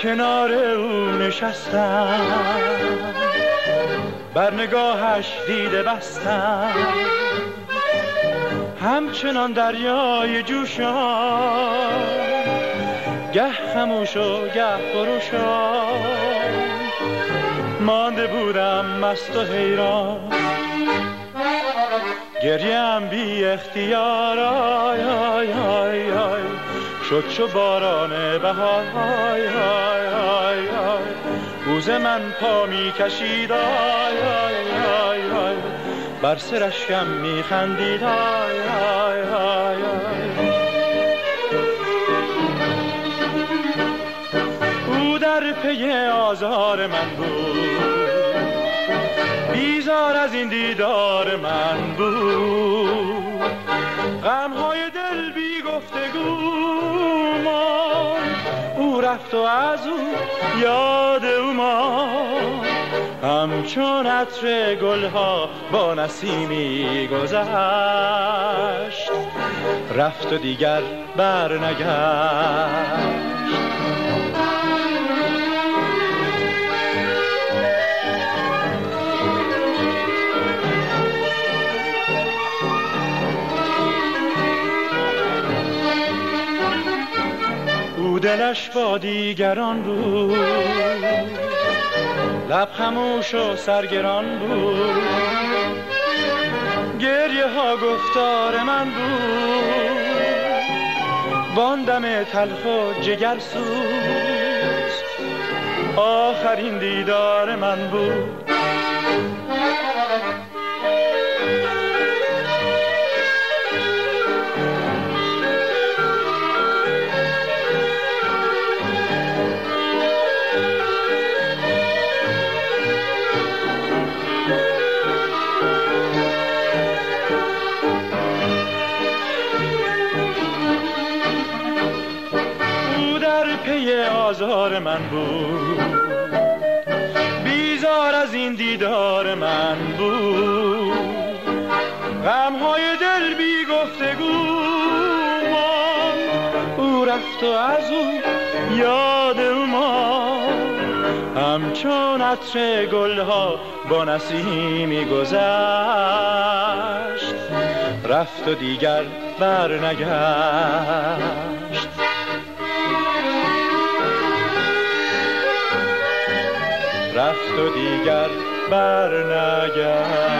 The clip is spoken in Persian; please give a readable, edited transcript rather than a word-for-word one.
کنار او نشستم، بر نگاهش دیده بستم، همچنان دریای جوشان، گه خموش و گه پرشان، مانده بودم مست و حیران، گریم بی اختیار آی آی آی آی شد چو باران بهار آی آی آی آی روز من پا می کشید آی آی آی آی بر سرشکم می خندید آی آی آی آی او در پی آزار من بود، بیزار از این دیدار من بود، غمهای دل بی گفتگو ماند، او رفت و از او یاد او ماند، همچون عطر گلها با نسیمی گذشت، رفت و دیگر بر نگشت. دلش با دیگران بود، لب خموش و سرگران بود، گریه ها گفتار من بود، وان دم تلخ و جگر سوز آخرین دیدار من بود. آزار من بود، بیزار از این دیدار من بود، غمهای دل بی گفتگو ماند، او رفت و از او یاد او ماند، همچون عطر گلها با نسیمی گذشت، رفت و دیگر بر نگشت. رفت و دیگر بر نگشت.